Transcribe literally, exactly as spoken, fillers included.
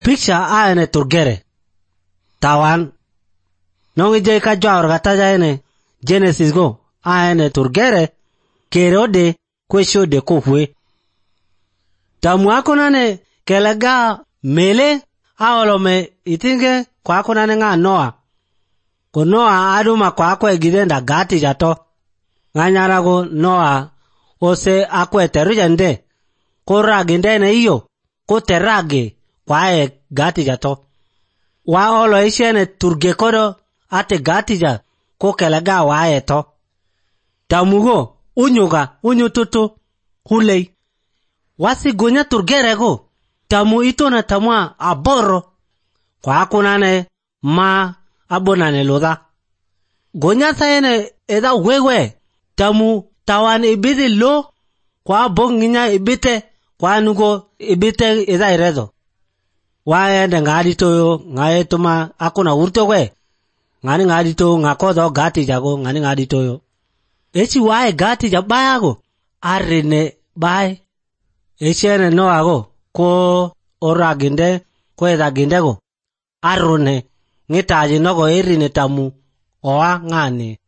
Picture aene turgere. Tawan. Nongi jay ka jawar gata jayene Genesis go. Aene turgere. Kerode kwesho de kufwe. Tamu akunane kelega mele aolome itinge kwa akunane nga Noah. Ko Noah aduma kwa akwe gidenda gati jato. Nganyara go Noah ose akwe terujende. Ko raginde ne iyo. Ko terage kwa e gati jato. Wa olo ishene turge kodo ate gati ja. Ko kelega wa eto. Tamugo unyuga unyututu hulei. Wasi gonya turgere go. Tamu ito na tamwa aboro. Kwa akunane ma abonane loda. Gonya sayene eda wewe. Tamu tawan ibidi lo. Kwa bonginya ibite. Kwa nugo ibite eda iredo. Wae de ngadi toyo. Ngaye tuma akuna urto we. Ngani ngadi to ngakodo gati jago. Ngani ngadi toyo. Echi wae gati jabayago. Arine bae. Echene Noah go. Ko ora ginde. Ko eda ginde go. Arune. Ngitaji nogo erine tamu. Oa ngani.